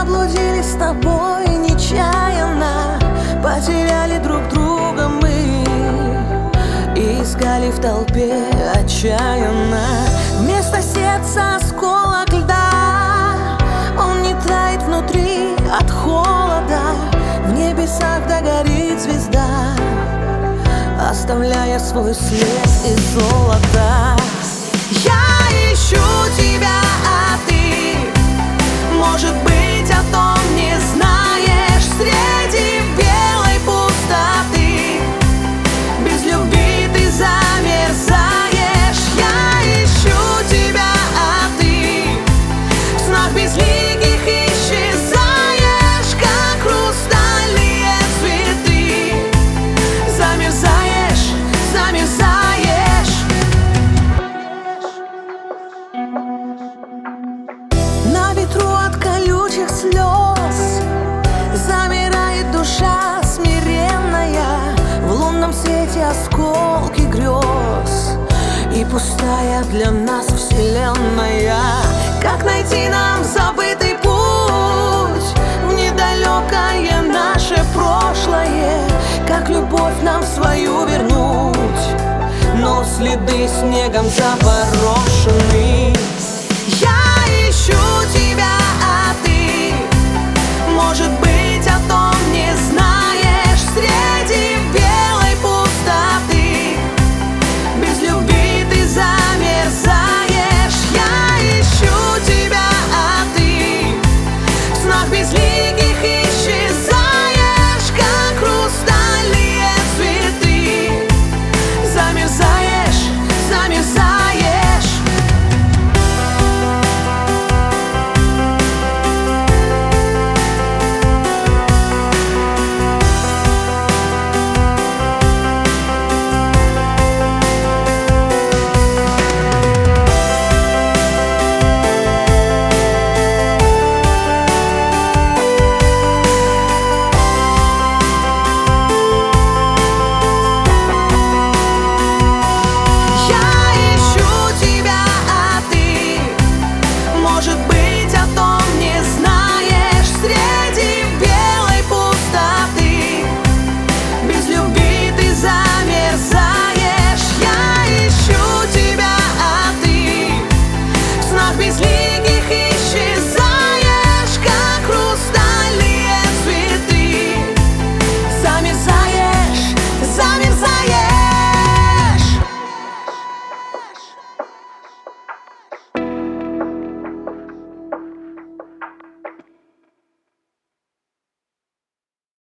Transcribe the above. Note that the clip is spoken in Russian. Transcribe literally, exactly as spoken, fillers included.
заблудились с тобой нечаянно, потеряли друг друга мы и искали в толпе отчаянно. Вместо сердца осколок льда, он не тает внутри от холода. В небесах догорит звезда, оставляя свой след из золота. Я ищу тебя, а ты, может быть, о том не знаешь. Среди белой пустоты без любви ты замерзаешь. Я ищу тебя, а ты в снах безликих исчезаешь, как хрустальные цветы. Замерзаешь, замерзаешь. На ветру от колючих слез замирает душа смиренная, в лунном свете осколки грез и пустая для нас вселенная. Как найти нам забытый путь в недалекое наше прошлое? Как любовь нам свою вернуть, но следы снегом запорошены?